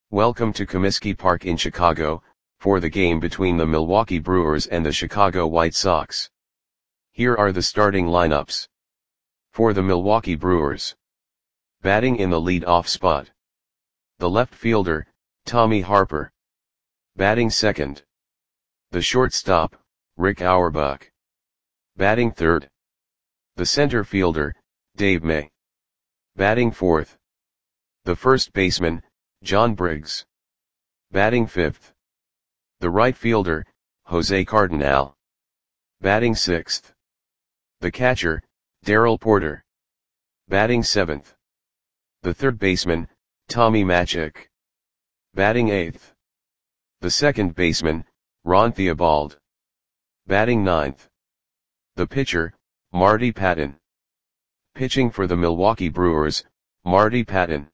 Welcome to Comiskey Park in Chicago, for the game between the Milwaukee Brewers and the Chicago White Sox. Here are the starting lineups. For the Milwaukee Brewers. Batting in the lead-off spot. The left fielder, Tommy Harper. Batting second. The shortstop, Rick Auerbach. Batting third. The center fielder, Dave May. Batting fourth. The first baseman, John Briggs. Batting fifth. The right fielder, Jose Cardinal. Batting sixth. The catcher, Darrell Porter. Batting seventh. The third baseman, Tommy Matzek. Batting eighth. The second baseman, Ron Theobald. Batting ninth. The pitcher, Marty Patton. Pitching for the Milwaukee Brewers, Marty Patton.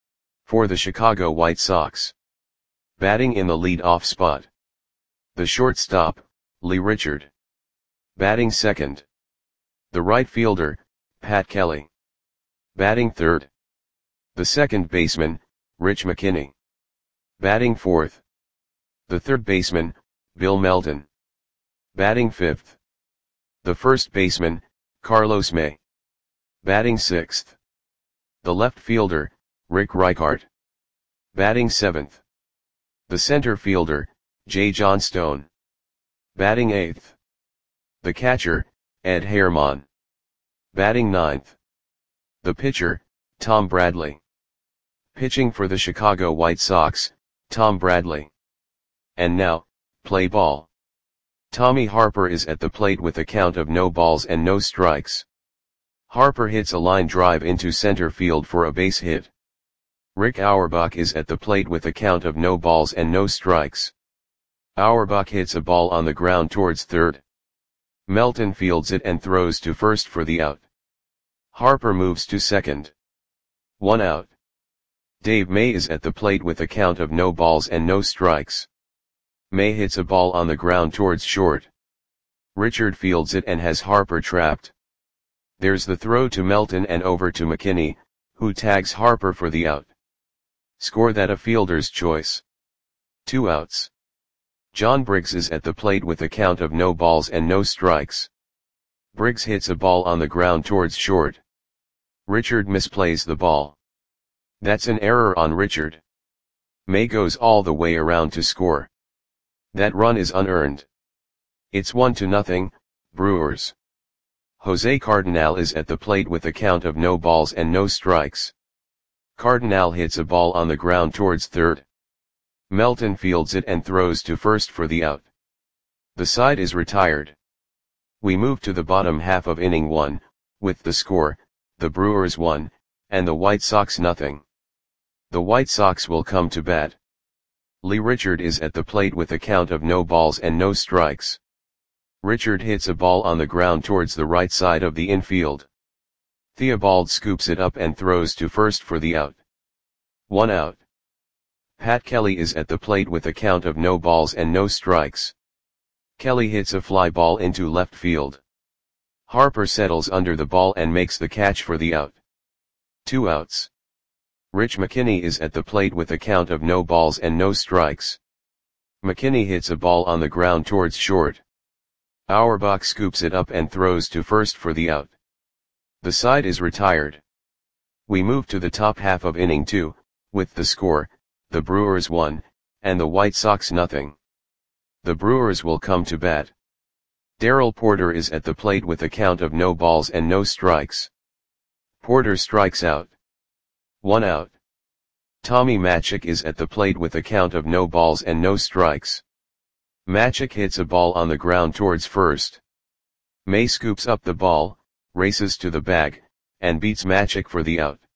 For the Chicago White Sox. Batting in the lead-off spot. The shortstop, Lee Richard. Batting second. The right fielder, Pat Kelly. Batting third. The second baseman, Rich McKinney. Batting fourth. The third baseman, Bill Melton. Batting fifth. The first baseman, Carlos May. Batting sixth. The left fielder, Rick Reichart. Batting seventh. The center fielder, Jay Johnstone. Batting eighth. The catcher, Ed Herman. Batting ninth. The pitcher, Tom Bradley. Pitching for the Chicago White Sox, Tom Bradley. And now, play ball. Tommy Harper is at the plate with a count of no balls and no strikes. Harper hits a line drive into center field for a base hit. Rick Auerbach is at the plate with a count of no balls and no strikes. Auerbach hits a ball on the ground towards third. Melton fields it and throws to first for the out. Harper moves to second. 1 out. Dave May is at the plate with a count of no balls and no strikes. May hits a ball on the ground towards short. Richard fields it and has Harper trapped. There's the throw to Melton and over to McKinney, who tags Harper for the out. Score that a fielder's choice. 2 outs. John Briggs is at the plate with a count of no balls and no strikes. Briggs hits a ball on the ground towards short. Richard misplays the ball. That's an error on Richard. May goes all the way around to score. That run is unearned. It's 1-0, Brewers. Jose Cardinal is at the plate with a count of no balls and no strikes. Cardinal hits a ball on the ground towards third. Melton fields it and throws to first for the out. The side is retired. We move to the bottom half of inning 1, with the score, the Brewers 1, and the White Sox 0. The White Sox will come to bat. Lee Richard is at the plate with a count of no balls and no strikes. Richard hits a ball on the ground towards the right side of the infield. Theobald scoops it up and throws to first for the out. 1 out. Pat Kelly is at the plate with a count of no balls and no strikes. Kelly hits a fly ball into left field. Harper settles under the ball and makes the catch for the out. 2 outs. Rich McKinney is at the plate with a count of no balls and no strikes. McKinney hits a ball on the ground towards short. Auerbach scoops it up and throws to first for the out. The side is retired. We move to the top half of inning 2, with the score, the Brewers 1, and the White Sox 0. The Brewers will come to bat. Darrell Porter is at the plate with a count of no balls and no strikes. Porter strikes out. 1 out. Tommy Matzek is at the plate with a count of no balls and no strikes. Matzek hits a ball on the ground towards first. May scoops up the ball, races to the bag, and beats Matzek for the out.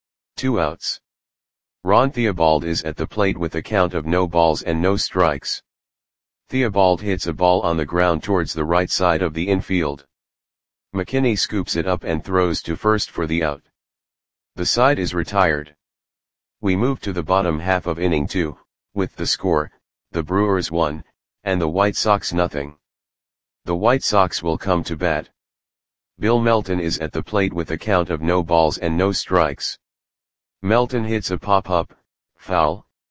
2 outs. Ron Theobald is at the plate with a count of no balls and no strikes. Theobald hits a ball on the ground towards the right side of the infield. McKinney scoops it up and throws to first for the out. The side is retired. We move to the bottom half of inning 2, with the score, the Brewers 1, and the White Sox 0. The White Sox will come to bat. Bill Melton is at the plate with a count of no balls and no strikes. Melton hits a pop-up, foul,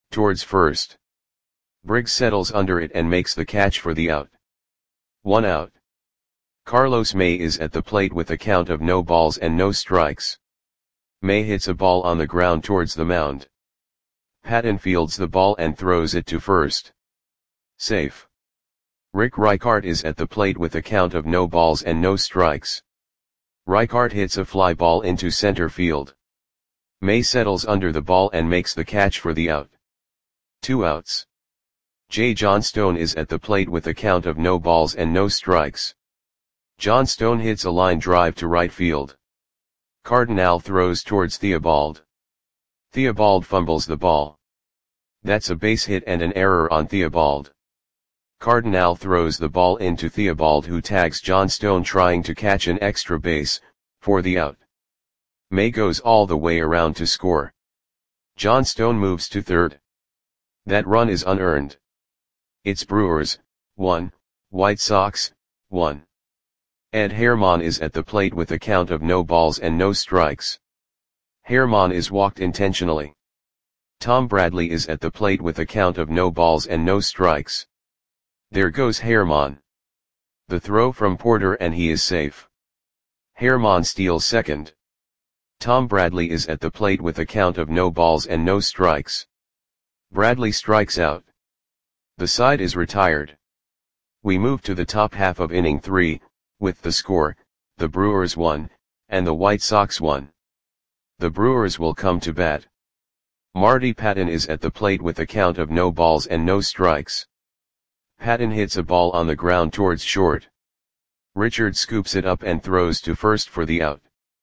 towards first. Briggs settles under it and makes the catch for the out. 1 out. Carlos May is at the plate with a count of no balls and no strikes. May hits a ball on the ground towards the mound. Patton fields the ball and throws it to first. Safe. Rick Reichart is at the plate with a count of no balls and no strikes. Reichart hits a fly ball into center field. May settles under the ball and makes the catch for the out. 2 outs. J. Johnstone is at the plate with a count of no balls and no strikes. Johnstone hits a line drive to right field. Cardinal throws towards Theobald. Theobald fumbles the ball. That's a base hit and an error on Theobald. Cardinal throws the ball into Theobald, who tags Johnstone trying to catch an extra base, for the out. May goes all the way around to score. Johnstone moves to third. That run is unearned. It's Brewers, 1, White Sox, 1. Ed Herman is at the plate with a count of no balls and no strikes. Herman is walked intentionally. Tom Bradley is at the plate with a count of no balls and no strikes. There goes Herman. The throw from Porter and he is safe. Herman steals second. Tom Bradley is at the plate with a count of no balls and no strikes. Bradley strikes out. The side is retired. We move to the top half of inning 3, with the score, the Brewers 1, and the White Sox 1. The Brewers will come to bat. Marty Patton is at the plate with a count of no balls and no strikes. Patton hits a ball on the ground towards short. Richard scoops it up and throws to first for the out.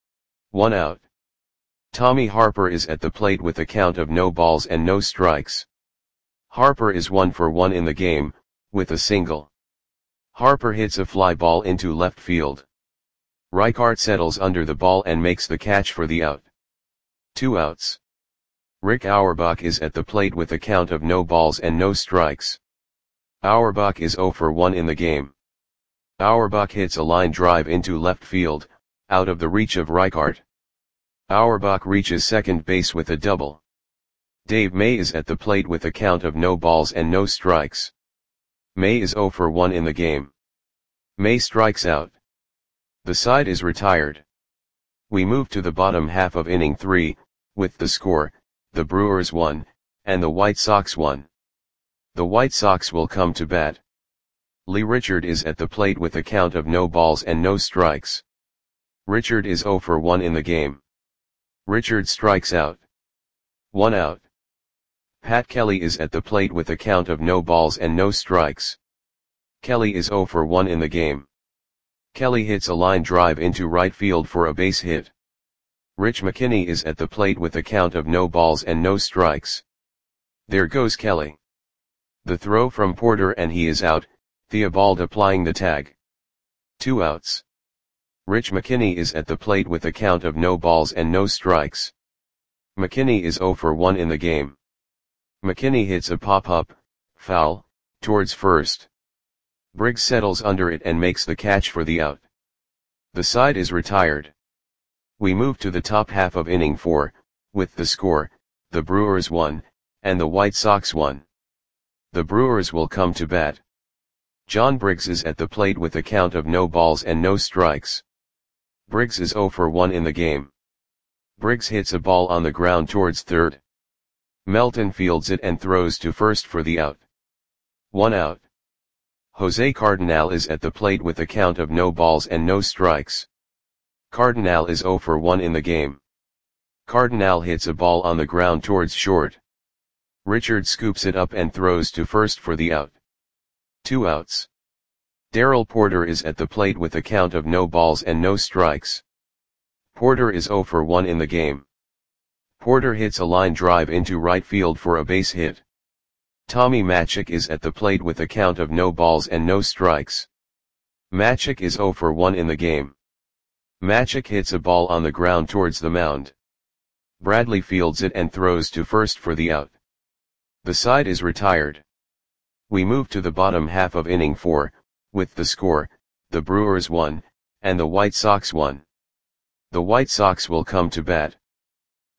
1 out. Tommy Harper is at the plate with a count of no balls and no strikes. Harper is 1 for 1 in the game, with a single. Harper hits a fly ball into left field. Reichart settles under the ball and makes the catch for the out. 2 outs. Rick Auerbach is at the plate with a count of no balls and no strikes. Auerbach is 0 for 1 in the game. Auerbach hits a line drive into left field, out of the reach of Reichart. Auerbach reaches second base with a double. Dave May is at the plate with a count of no balls and no strikes. May is 0 for 1 in the game. May strikes out. The side is retired. We move to the bottom half of inning 3, with the score, the Brewers 1, and the White Sox 1. The White Sox will come to bat. Lee Richard is at the plate with a count of no balls and no strikes. Richard is 0 for 1 in the game. Richard strikes out. 1 out. Pat Kelly is at the plate with a count of no balls and no strikes. Kelly is 0 for 1 in the game. Kelly hits a line drive into right field for a base hit. Rich McKinney is at the plate with a count of no balls and no strikes. There goes Kelly. The throw from Porter and he is out, Theobald applying the tag. 2 outs. Rich McKinney is at the plate with a count of no balls and no strikes. McKinney is 0 for 1 in the game. McKinney hits a pop-up, foul, towards first. Briggs settles under it and makes the catch for the out. The side is retired. We move to the top half of inning 4, with the score, the Brewers 1, and the White Sox 1. The Brewers will come to bat. John Briggs is at the plate with a count of no balls and no strikes. Briggs is 0 for 1 in the game. Briggs hits a ball on the ground towards third. Melton fields it and throws to first for the out. 1 out. Jose Cardinal is at the plate with a count of no balls and no strikes. Cardinal is 0 for 1 in the game. Cardinal hits a ball on the ground towards short. Richard scoops it up and throws to first for the out. 2 outs. Darrell Porter is at the plate with a count of no balls and no strikes. Porter is 0 for 1 in the game. Porter hits a line drive into right field for a base hit. Tommy Matzek is at the plate with a count of no balls and no strikes. Matzek is 0 for 1 in the game. Matzek hits a ball on the ground towards the mound. Bradley fields it and throws to first for the out. The side is retired. We move to the bottom half of inning 4, with the score, the Brewers 1, and the White Sox 1. The White Sox will come to bat.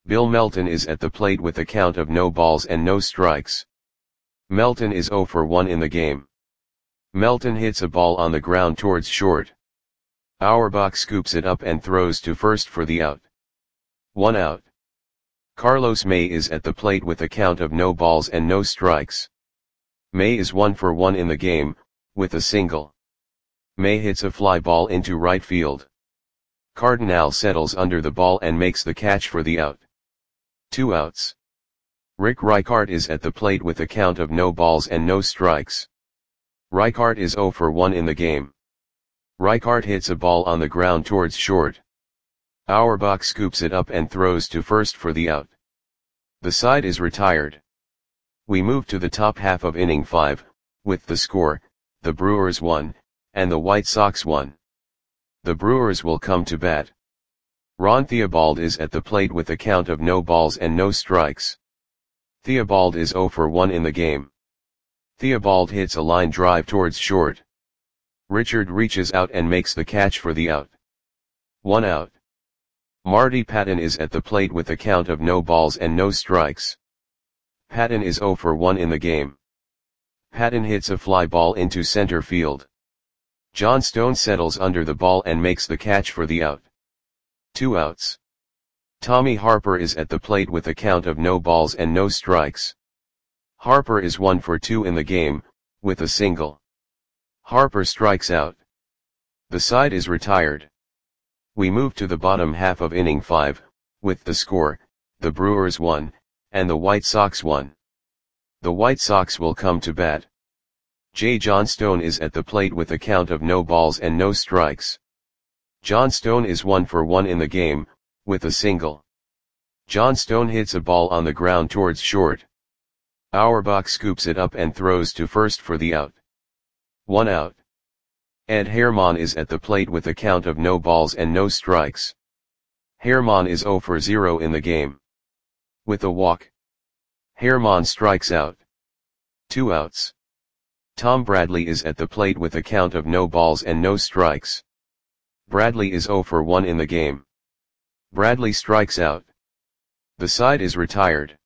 Bill Melton is at the plate with a count of no balls and no strikes. Melton is 0 for 1 in the game. Melton hits a ball on the ground towards short. Auerbach scoops it up and throws to first for the out. 1 out. Carlos May is at the plate with a count of no balls and no strikes. May is 1 for 1 in the game, with a single. May hits a fly ball into right field. Cardinal settles under the ball and makes the catch for the out. 2 outs. Rick Reichart is at the plate with a count of no balls and no strikes. Reichart is 0 for 1 in the game. Reichart hits a ball on the ground towards short. Auerbach scoops it up and throws to first for the out. The side is retired. We move to the top half of inning 5, with the score, the Brewers 1, and the White Sox 1. The Brewers will come to bat. Ron Theobald is at the plate with a count of no balls and no strikes. Theobald is 0 for 1 in the game. Theobald hits a line drive towards short. Richard reaches out and makes the catch for the out. 1 out. Marty Patton is at the plate with a count of no balls and no strikes. Patton is 0 for 1 in the game. Patton hits a fly ball into center field. John Stone settles under the ball and makes the catch for the out. 2 outs. Tommy Harper is at the plate with a count of no balls and no strikes. Harper is 1 for 2 in the game, with a single. Harper strikes out. The side is retired. We move to the bottom half of inning 5, with the score, the Brewers 1, and the White Sox 1. The White Sox will come to bat. J. John Stone is at the plate with a count of no balls and no strikes. John Stone is 1 for 1 in the game, with a single. John Stone hits a ball on the ground towards short. Auerbach scoops it up and throws to first for the out. 1 out. Ed Herman is at the plate with a count of no balls and no strikes. Herman is 0 for 0 in the game. With a walk. Herman strikes out. 2 outs. Tom Bradley is at the plate with a count of no balls and no strikes. Bradley is 0 for 1 in the game. Bradley strikes out. The side is retired.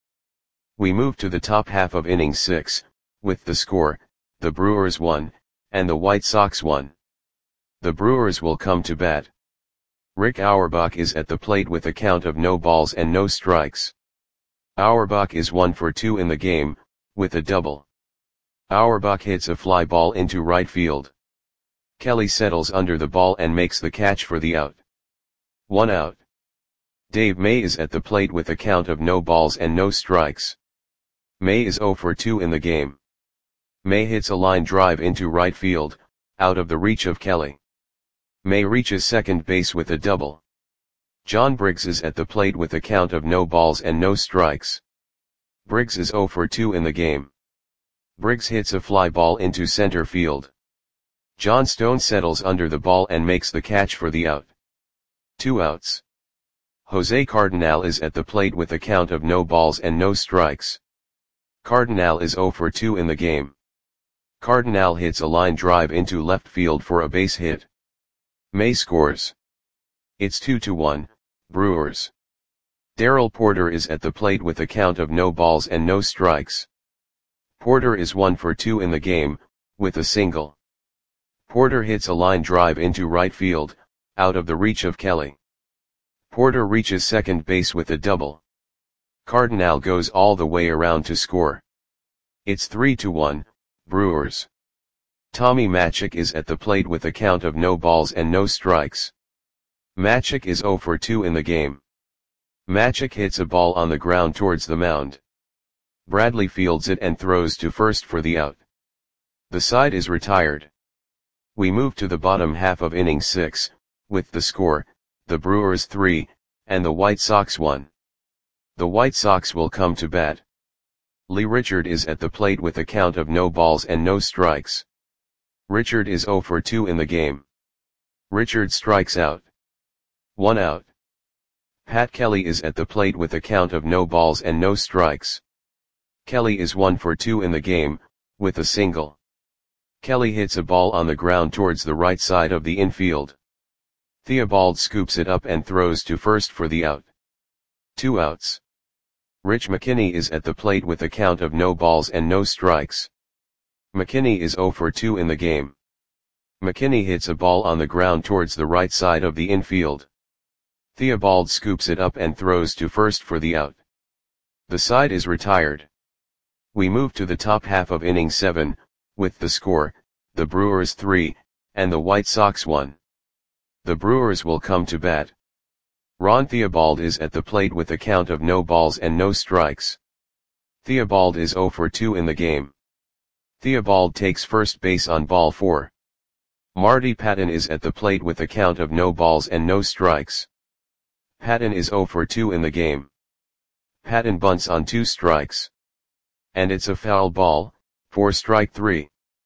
We move to the top half of inning 6, with the score, the Brewers 1, and the White Sox 1. The Brewers will come to bat. Rick Auerbach is at the plate with a count of no balls and no strikes. Auerbach is 1 for 2 in the game, with a double. Auerbach hits a fly ball into right field. Kelly settles under the ball and makes the catch for the out. 1 out. Dave May is at the plate with a count of no balls and no strikes. May is 0 for 2 in the game. May hits a line drive into right field, out of the reach of Kelly. May reaches second base with a double. John Briggs is at the plate with a count of no balls and no strikes. Briggs is 0 for 2 in the game. Briggs hits a fly ball into center field. John Stone settles under the ball and makes the catch for the out. 2 outs. Jose Cardinal is at the plate with a count of no balls and no strikes. Cardinal is 0 for 2 in the game. Cardinal hits a line drive into left field for a base hit. May scores. It's 2-1, Brewers. Darrell Porter is at the plate with a count of no balls and no strikes. Porter is 1 for 2 in the game, with a single. Porter hits a line drive into right field, out of the reach of Kelly. Porter reaches second base with a double. Cardinal goes all the way around to score. It's 3-1, Brewers. Tommy Matzek is at the plate with a count of no balls and no strikes. Matzek is 0 for 2 in the game. Matzek hits a ball on the ground towards the mound. Bradley fields it and throws to first for the out. The side is retired. We move to the bottom half of inning 6, with the score, the Brewers 3, and the White Sox 1. The White Sox will come to bat. Lee Richard is at the plate with a count of no balls and no strikes. Richard is 0 for 2 in the game. Richard strikes out. 1 out. Pat Kelly is at the plate with a count of no balls and no strikes. Kelly is 1 for 2 in the game, with a single. Kelly hits a ball on the ground towards the right side of the infield. Theobald scoops it up and throws to first for the out. 2 outs. Rich McKinney is at the plate with a count of no balls and no strikes. McKinney is 0 for 2 in the game. McKinney hits a ball on the ground towards the right side of the infield. Theobald scoops it up and throws to first for the out. The side is retired. We move to the top half of inning 7, with the score, the Brewers 3, and the White Sox 1. The Brewers will come to bat. Ron Theobald is at the plate with a count of no balls and no strikes. Theobald is 0 for 2 in the game. Theobald takes first base on ball 4. Marty Patton is at the plate with a count of no balls and no strikes. Patton is 0 for 2 in the game. Patton bunts on 2 strikes. And it's a foul ball, for strike 3.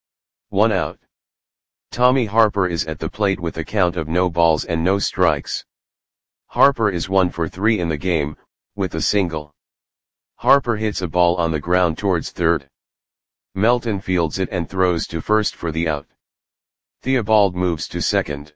1 out. Tommy Harper is at the plate with a count of no balls and no strikes. Harper is 1 for 3 in the game, with a single. Harper hits a ball on the ground towards third. Melton fields it and throws to first for the out. Theobald moves to second.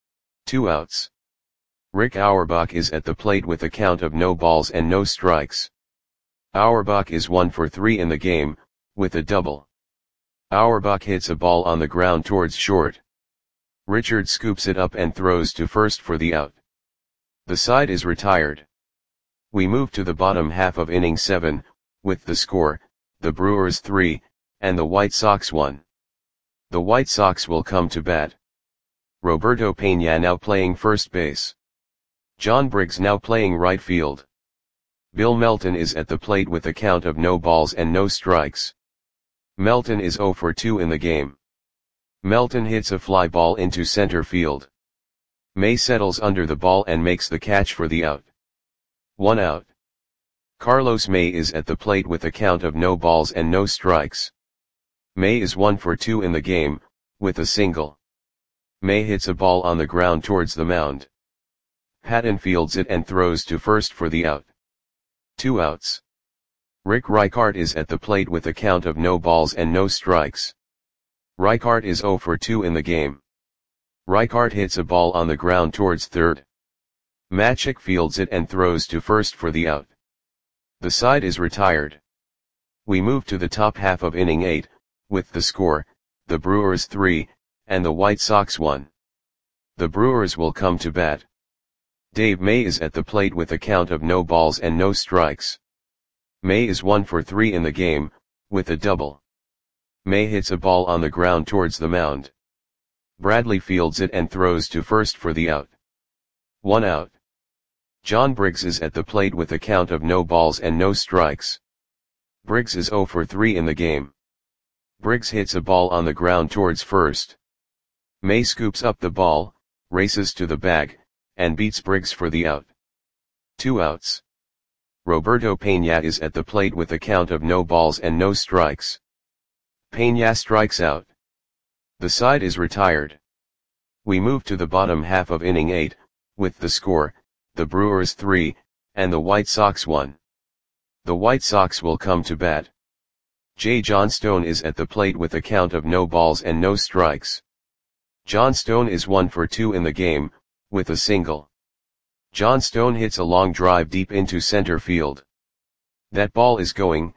2 outs. Rick Auerbach is at the plate with a count of no balls and no strikes. Auerbach is 1 for 3 in the game, with a double. Auerbach hits a ball on the ground towards short. Richard scoops it up and throws to first for the out. The side is retired. We move to the bottom half of inning 7, with the score, the Brewers 3, and the White Sox 1. The White Sox will come to bat. Roberto Peña now playing first base. John Briggs now playing right field. Bill Melton is at the plate with a count of no balls and no strikes. Melton is 0 for 2 in the game. Melton hits a fly ball into center field. May settles under the ball and makes the catch for the out. 1 out. Carlos May is at the plate with a count of no balls and no strikes. May is 1 for 2 in the game, with a single. May hits a ball on the ground towards the mound. Patton fields it and throws to first for the out. 2 outs. Rick Reichart is at the plate with a count of no balls and no strikes. Reichart is 0 for 2 in the game. Reichart hits a ball on the ground towards third. Matchik fields it and throws to first for the out. The side is retired. We move to the top half of inning 8, with the score, the Brewers 3, and the White Sox 1. The Brewers will come to bat. Dave May is at the plate with a count of no balls and no strikes. May is 1 for 3 in the game, with a double. May hits a ball on the ground towards the mound. Bradley fields it and throws to first for the out. 1 out. John Briggs is at the plate with a count of no balls and no strikes. Briggs is 0 for 3 in the game. Briggs hits a ball on the ground towards first. May scoops up the ball, races to the bag, and beats Briggs for the out. 2 outs. Roberto Peña is at the plate with a count of no balls and no strikes. Peña strikes out. The side is retired. We move to the bottom half of inning 8, with the score, the Brewers 3, and the White Sox 1. The White Sox will come to bat. Jay Johnstone is at the plate with a count of no balls and no strikes. Johnstone is 1 for 2 in the game, with a single. Johnstone hits a long drive deep into center field. That ball is gone.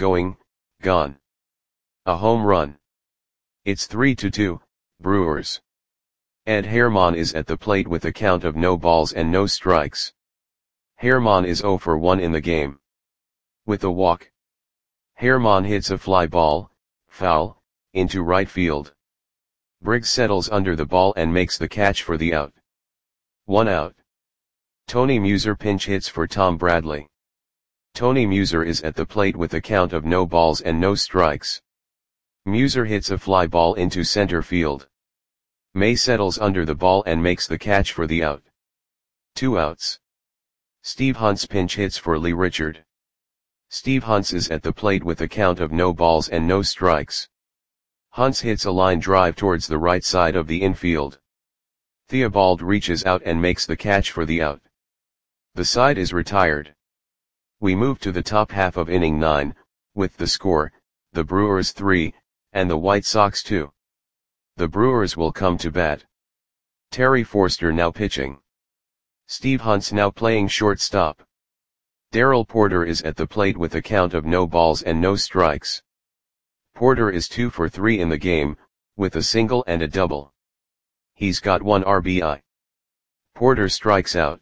A home run. It's 3-2, Brewers. Ed Herman is at the plate with a count of no balls and no strikes. Herman is 0 for 1 in the game. With a walk. Herman hits a fly ball, foul, into right field. Briggs settles under the ball and makes the catch for the out. 1 out. Tony Muser pinch hits for Tom Bradley. Tony Muser is at the plate with a count of no balls and no strikes. Muser hits a fly ball into center field. May settles under the ball and makes the catch for the out. 2 outs. Steve Hunts pinch hits for Lee Richard. Steve Hunts is at the plate with a count of no balls and no strikes. Hunts hits a line drive towards the right side of the infield. Theobald reaches out and makes the catch for the out. The side is retired. We move to the top half of inning 9, with the score, the Brewers 3, and the White Sox 2. The Brewers will come to bat. Terry Forster now pitching. Steve Hunts now playing shortstop. Darrell Porter is at the plate with a count of no balls and no strikes. Porter is 2 for 3 in the game, with a single and a double. He's got 1 RBI. Porter strikes out.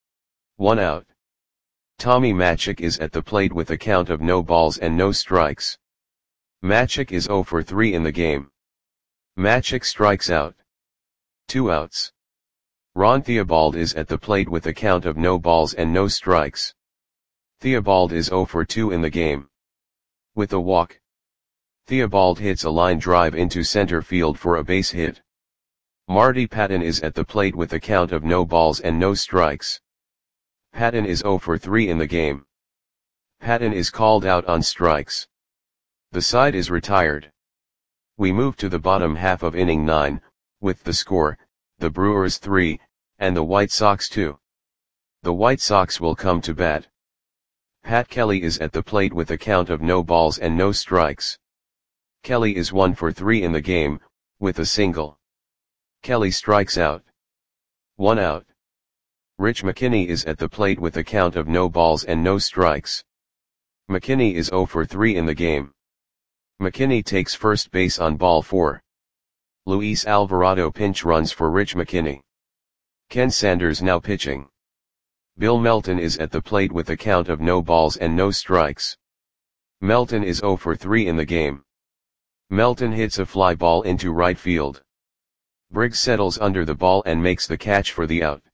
1 out. Tommy Matzek is at the plate with a count of no balls and no strikes. Matzek is 0 for 3 in the game. Matzek strikes out. 2 outs. Ron Theobald is at the plate with a count of no balls and no strikes. Theobald is 0 for 2 in the game. With a walk, Theobald hits a line drive into center field for a base hit. Marty Patton is at the plate with a count of no balls and no strikes. Patton is 0 for 3 in the game. Patton is called out on strikes. The side is retired. We move to the bottom half of inning 9, with the score, the Brewers 3, and the White Sox 2. The White Sox will come to bat. Pat Kelly is at the plate with a count of no balls and no strikes. Kelly is 1 for 3 in the game, with a single. Kelly strikes out. 1 out. Rich McKinney is at the plate with a count of no balls and no strikes. McKinney is 0 for 3 in the game. McKinney takes first base on ball 4. Luis Alvarado pinch runs for Rich McKinney. Ken Sanders now pitching. Bill Melton is at the plate with a count of no balls and no strikes. Melton is 0 for 3 in the game. Melton hits a fly ball into right field. Briggs settles under the ball and makes the catch for the out.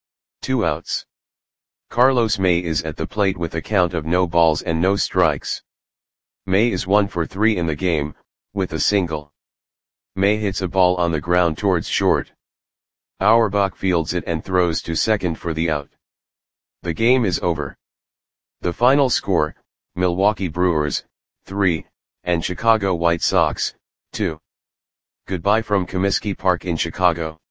2 outs. Carlos May is at the plate with a count of no balls and no strikes. May is 1 for 3 in the game, with a single. May hits a ball on the ground towards short. Auerbach fields it and throws to second for the out. The game is over. The final score, Milwaukee Brewers, 3, and Chicago White Sox, 2. Goodbye from Comiskey Park in Chicago.